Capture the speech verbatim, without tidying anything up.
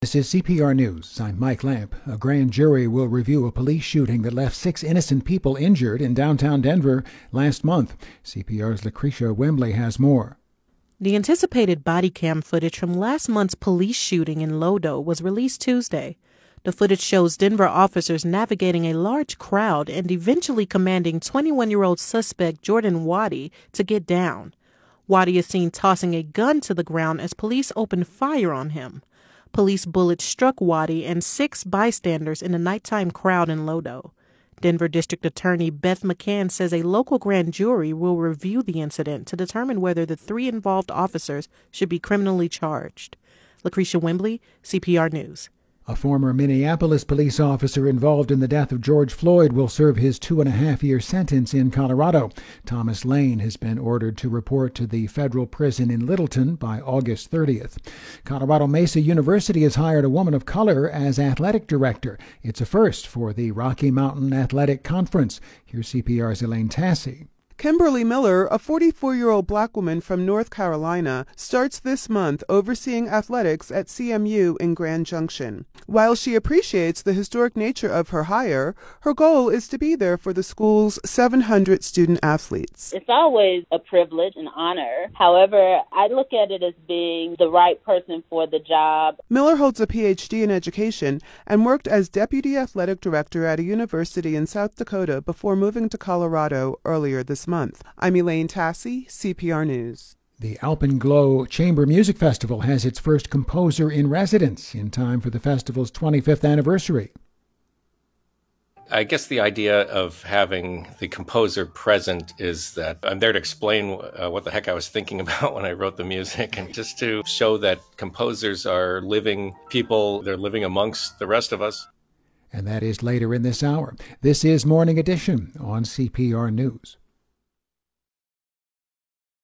This is C P R News. I'm Mike Lamp. A grand jury will review a police shooting that left six innocent people injured in downtown Denver last month. C P R's Lucretia Wembley has more. The anticipated body cam footage from last month's police shooting in Lodo was released Tuesday. The footage shows Denver officers navigating a large crowd and eventually commanding twenty-one-year-old suspect Jordan Waddy to get down. Waddy is seen tossing a gun to the ground as police opened fire on him. Police bullets struck Waddy and six bystanders in the nighttime crowd in Lodo. Denver District Attorney Beth McCann says a local grand jury will review the incident to determine whether the three involved officers should be criminally charged. Lucretia Wembley, C P R News. A former Minneapolis police officer involved in the death of George Floyd will serve his two-and-a-half-year sentence in Colorado. Thomas Lane has been ordered to report to the federal prison in Littleton by August thirtieth. Colorado Mesa University has hired a woman of color as athletic director. It's a first for the Rocky Mountain Athletic Conference. Here's C P R's Elaine Tassi. Kimberly Miller, a forty-four-year-old black woman from North Carolina, starts this month overseeing athletics at C M U in Grand Junction. While she appreciates the historic nature of her hire, her goal is to be there for the school's seven hundred student athletes. It's always a privilege and honor. However, I look at it as being the right person for the job. Miller holds a P H D in education and worked as deputy athletic director at a university in South Dakota before moving to Colorado earlier this month. month. I'm Elaine Tassi, C P R News. The Alpenglow Chamber Music Festival has its first composer in residence in time for the festival's twenty-fifth anniversary. I guess the idea of having the composer present is that I'm there to explain uh, what the heck I was thinking about when I wrote the music, and just to show that composers are living people, they're living amongst the rest of us. And that is later in this hour. This is Morning Edition on C P R News.